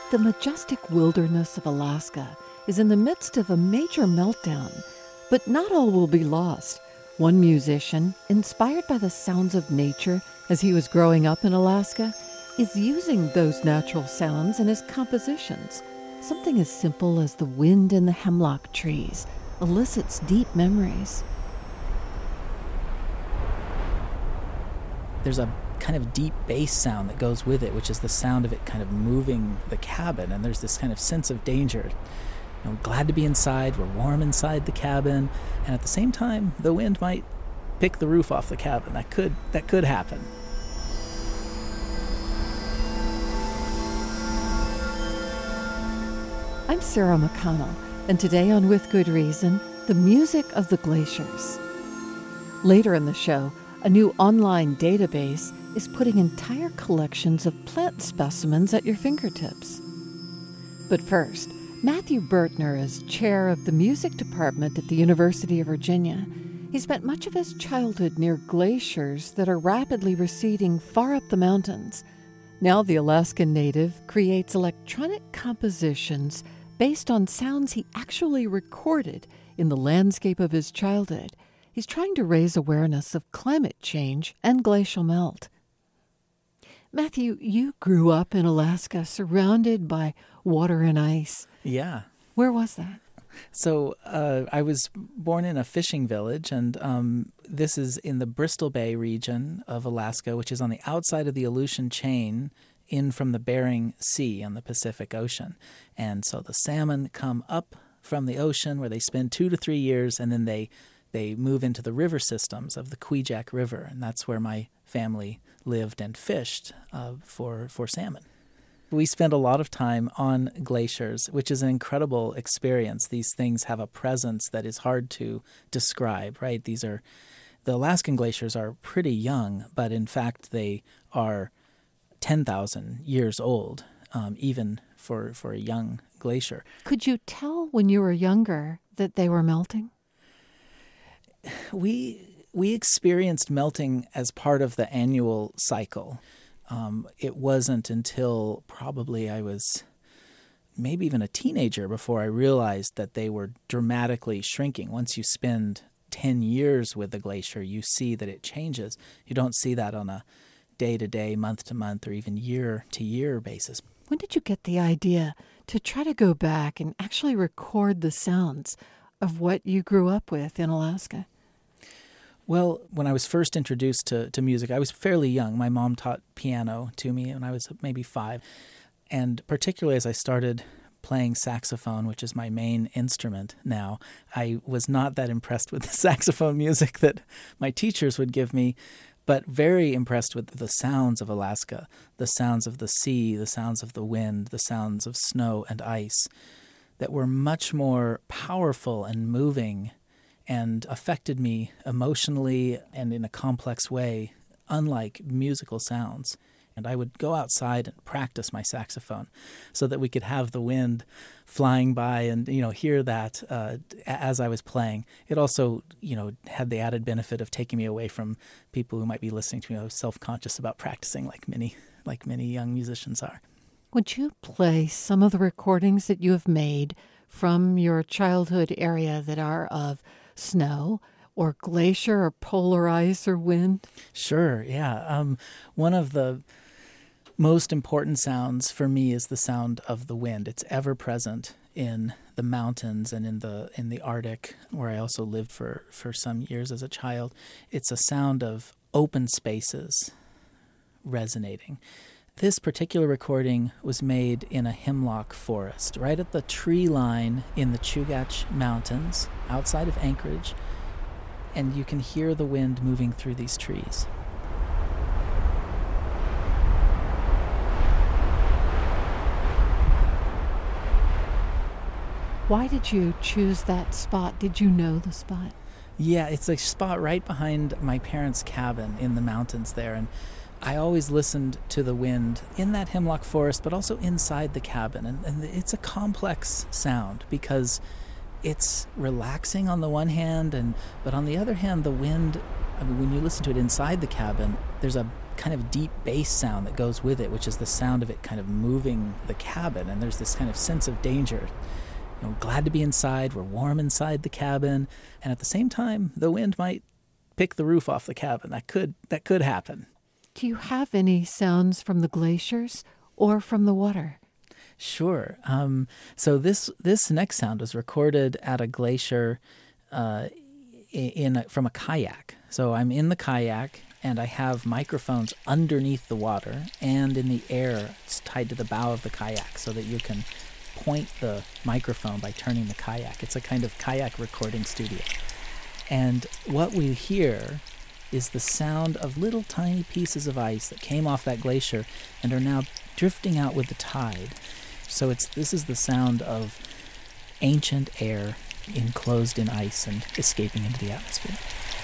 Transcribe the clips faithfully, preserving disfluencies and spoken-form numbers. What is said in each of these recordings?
The majestic wilderness of Alaska is in the midst of a major meltdown, but not all will be lost. One musician, inspired by the sounds of nature as he was growing up in Alaska, is using those natural sounds in his compositions. Something as simple as the wind in the hemlock trees elicits deep memories. There's a kind of deep bass sound that goes with it, which is the sound of it kind of moving the cabin, and there's this kind of sense of danger. You know, we're glad to be inside, we're warm inside the cabin, and at the same time, the wind might pick the roof off the cabin. That could that could happen. I'm Sarah McConnell, and today on With Good Reason, the music of the glaciers. Later in the show, a new online database is putting entire collections of plant specimens at your fingertips. But first, Matthew Bertner is chair of the music department at the University of Virginia. He spent much of his childhood near glaciers that are rapidly receding far up the mountains. Now the Alaskan native creates electronic compositions based on sounds he actually recorded in the landscape of his childhood. He's trying to raise awareness of climate change and glacial melt. Matthew, you grew up in Alaska surrounded by water and ice. Yeah. Where was that? So uh, I was born in a fishing village, and um, this is in the Bristol Bay region of Alaska, which is on the outside of the Aleutian chain in from the Bering Sea on the Pacific Ocean. And so the salmon come up from the ocean where they spend two to three years, and then they they move into the river systems of the Kvichak River, and that's where my family lived and fished uh, for, for salmon. We spend a lot of time on glaciers, which is an incredible experience. These things have a presence that is hard to describe, right? These are, the Alaskan glaciers are pretty young, but in fact they are ten thousand years old, um, even for, for a young glacier. Could you tell when you were younger that they were melting? We we experienced melting as part of the annual cycle. Um, it wasn't until probably I was maybe even a teenager before I realized that they were dramatically shrinking. Once you spend ten years with the glacier, you see that it changes. You don't see that on a day-to-day, month-to-month, or even year-to-year basis. When did you get the idea to try to go back and actually record the sounds of what you grew up with in Alaska? Well, when I was first introduced to, to music, I was fairly young. My mom taught piano to me when I was maybe five. And particularly as I started playing saxophone, which is my main instrument now, I was not that impressed with the saxophone music that my teachers would give me, but very impressed with the sounds of Alaska, the sounds of the sea, the sounds of the wind, the sounds of snow and ice that were much more powerful and moving and affected me emotionally and in a complex way, unlike musical sounds. And I would go outside and practice my saxophone so that we could have the wind flying by and, you know, hear that uh, as I was playing. It also, you know, had the added benefit of taking me away from people who might be listening to me. I was self-conscious about practicing like many, like many young musicians are. Would you play some of the recordings that you have made from your childhood area that are of snow or glacier or polar ice or wind? Sure, yeah. Um, one of the most important sounds for me is the sound of the wind. It's ever present in the mountains and in the in the Arctic, where I also lived for, for some years as a child. It's a sound of open spaces resonating. This particular recording was made in a hemlock forest, right at the tree line in the Chugach Mountains, outside of Anchorage, and you can hear the wind moving through these trees. Why did you choose that spot? Did you know the spot? Yeah, it's a spot right behind my parents' cabin in the mountains there, and I always listened to the wind in that hemlock forest, but also inside the cabin. And, and it's a complex sound because it's relaxing on the one hand, and but on the other hand, the wind, I mean, when you listen to it inside the cabin, there's a kind of deep bass sound that goes with it, which is the sound of it kind of moving the cabin. And there's this kind of sense of danger. You know, we're glad to be inside. We're warm inside the cabin. And at the same time, the wind might pick the roof off the cabin. That could that could happen. Do you have any sounds from the glaciers or from the water? Sure. Um, so this this next sound was recorded at a glacier uh, in a, from a kayak. So I'm in the kayak, and I have microphones underneath the water and in the air. It's tied to the bow of the kayak so that you can point the microphone by turning the kayak. It's a kind of kayak recording studio. And what we hear is the sound of little tiny pieces of ice that came off that glacier and are now drifting out with the tide. So it's this is the sound of ancient air enclosed in ice and escaping into the atmosphere.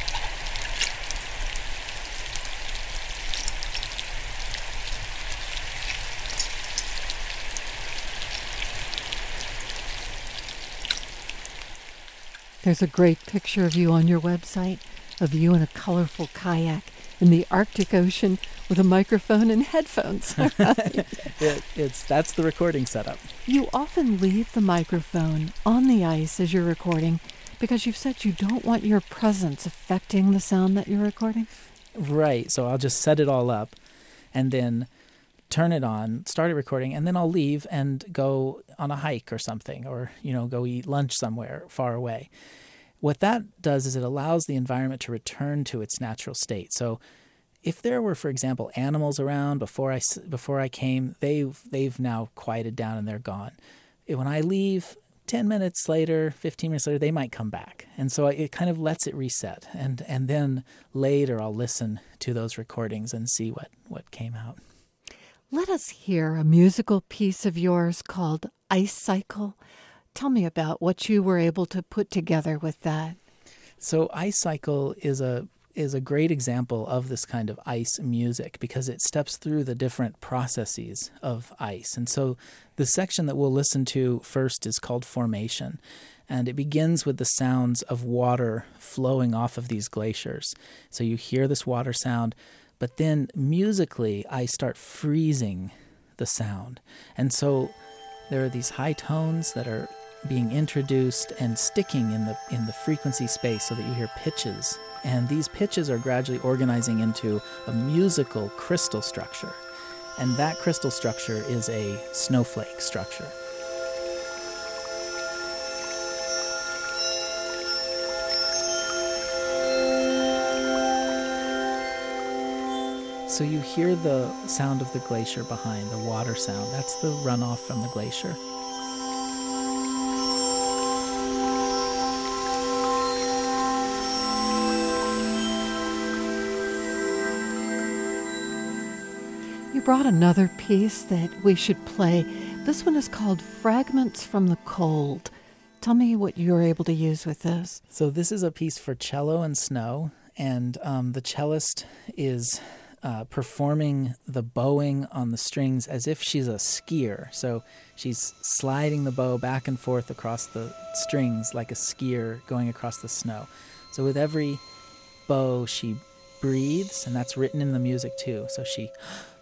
There's a great picture of you on your website, of you in a colorful kayak in the Arctic Ocean with a microphone and headphones. it, it's that's the recording setup. You often leave the microphone on the ice as you're recording because you've said you don't want your presence affecting the sound that you're recording. Right. So I'll just set it all up and then turn it on, start it recording, and then I'll leave and go on a hike or something, or, you know, go eat lunch somewhere far away. What that does is it allows the environment to return to its natural state. So if there were, for example, animals around before I, before I came, they've, they've now quieted down and they're gone. When I leave, ten minutes later, fifteen minutes later, they might come back. And so it kind of lets it reset. And, and then later I'll listen to those recordings and see what, what came out. Let us hear a musical piece of yours called Ice Cycle. Tell me about what you were able to put together with that. So Ice Cycle is a is a great example of this kind of ice music because it steps through the different processes of ice. And so the section that we'll listen to first is called Formation. And it begins with the sounds of water flowing off of these glaciers. So you hear this water sound, but then musically I start freezing the sound. And so there are these high tones that are being introduced and sticking in the in the frequency space so that you hear pitches. And these pitches are gradually organizing into a musical crystal structure. And that crystal structure is a snowflake structure. So you hear the sound of the glacier behind, the water sound. That's the runoff from the glacier. You brought another piece that we should play. This one is called Fragments from the Cold. Tell me what you were able to use with this. So this is a piece for cello and snow, and um, the cellist is uh, performing the bowing on the strings as if she's a skier. So she's sliding the bow back and forth across the strings like a skier going across the snow. So with every bow, she breathes, and that's written in the music too. So she...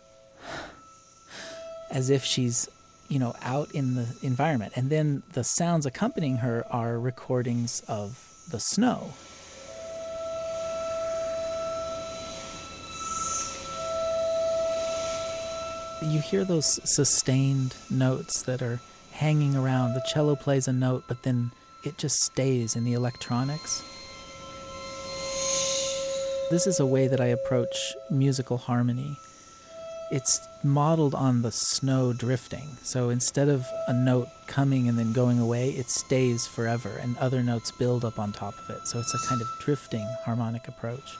as if she's, you know, out in the environment. And then the sounds accompanying her are recordings of the snow. You hear those sustained notes that are hanging around. The cello plays a note, but then it just stays in the electronics. This is a way that I approach musical harmony. It's modeled on the snow drifting. So instead of a note coming and then going away, it stays forever, and other notes build up on top of it. So it's a kind of drifting harmonic approach.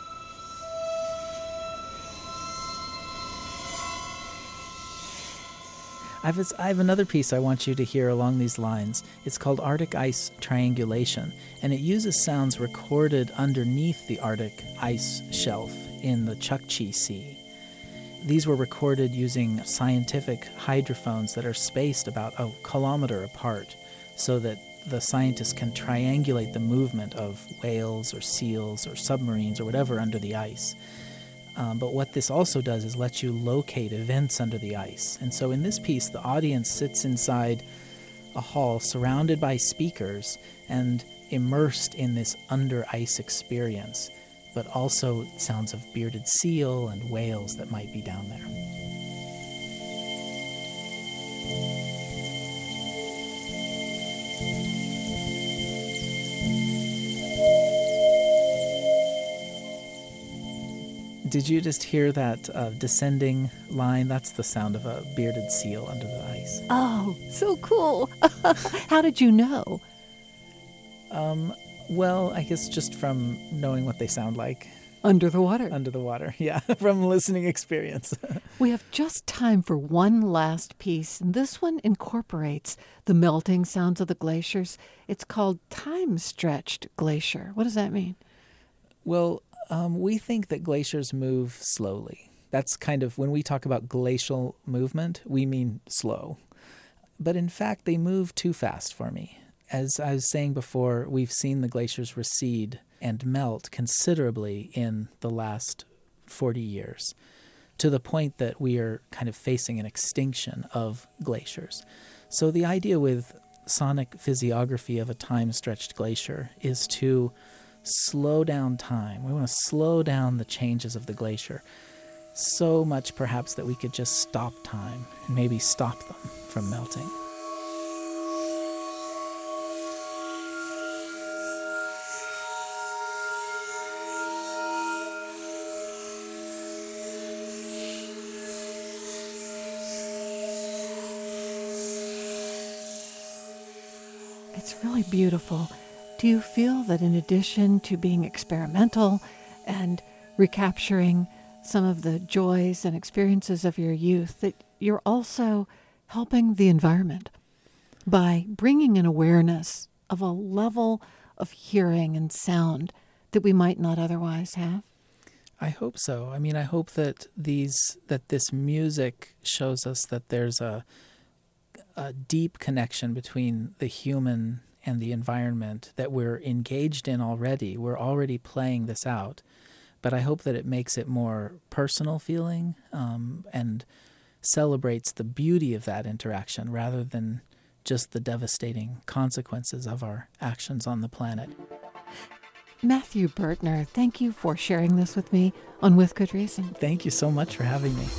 I have, I have another piece I want you to hear along these lines. It's called Arctic Ice Triangulation, and it uses sounds recorded underneath the Arctic ice shelf in the Chukchi Sea. These were recorded using scientific hydrophones that are spaced about a kilometer apart so that the scientists can triangulate the movement of whales or seals or submarines or whatever under the ice. Um, but what this also does is let you locate events under the ice. And so in this piece, the audience sits inside a hall surrounded by speakers and immersed in this under ice experience, but also sounds of bearded seal and whales that might be down there. Did you just hear that uh, descending line? That's the sound of a bearded seal under the ice. Oh, so cool. How did you know? Um, well, I guess just from knowing what they sound like. Under the water. Under the water, yeah, from listening experience. We have just time for one last piece, and this one incorporates the melting sounds of the glaciers. It's called Time-Stretched Glacier. What does that mean? Well, um, we think that glaciers move slowly. That's kind of, when we talk about glacial movement, we mean slow. But in fact, they move too fast for me. As I was saying before, we've seen the glaciers recede and melt considerably in the last forty years, to the point that we are kind of facing an extinction of glaciers. So the idea with sonic physiography of a time-stretched glacier is to slow down time. We want to slow down the changes of the glacier so much perhaps that we could just stop time and maybe stop them from melting. It's really beautiful. Do you feel that in addition to being experimental and recapturing some of the joys and experiences of your youth, that you're also helping the environment by bringing an awareness of a level of hearing and sound that we might not otherwise have? I hope so. I mean, I hope that these that this music shows us that there's a a deep connection between the human and the environment that we're engaged in already. We're already playing this out, but I hope that it makes it more personal feeling um, and celebrates the beauty of that interaction rather than just the devastating consequences of our actions on the planet. Matthew Bertner, thank you for sharing this with me on With Good Reason. Thank you so much for having me.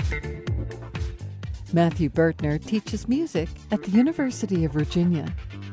Matthew Bertner teaches music at the University of Virginia.